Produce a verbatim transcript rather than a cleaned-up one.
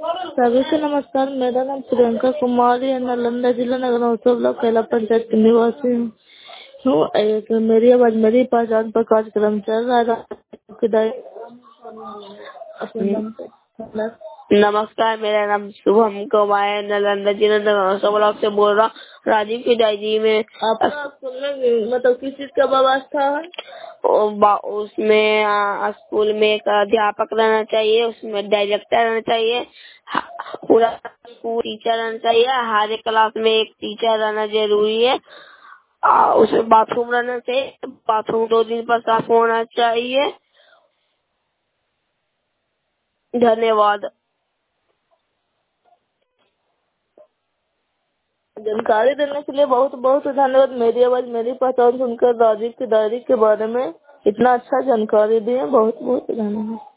सभी को नमस्कार। मेरा नाम प्रियंका कुमारी है। नालंदा जिला नगर महोत्सव ब्लॉक कैला पंचायत की निवासी हूँ। हूँ एक मेरी आवाज मेरी पहचान पर कार्यक्रम चल रहा है। अपने नाम पे नमस्कार, मेरा नाम शुभम कुमार है। नालंदा जिला नगर महोत्सव ब्लॉक से बोल रहा हूँ। राजीव की डायरी में आपका स्कूल में मतलब किस चीज का व्यवस्था है? और बा- उसमें आ, स्कूल में एक अध्यापक रहना चाहिए, उसमें डायरेक्टर रहना चाहिए, हा- पूरा स्कूल टीचर रहना चाहिए। हर एक क्लास में एक टीचर रहना जरूरी है। आ, उसमें बाथरूम रहना चाहिए। बाथरूम दो दिन पर साफ होना चाहिए। धन्यवाद। जानकारी देने के लिए बहुत बहुत धन्यवाद। मेरी आवाज मेरी पहचान सुनकर राजीव की डायरी के बारे में इतना अच्छा जानकारी दिए, बहुत बहुत धन्यवाद।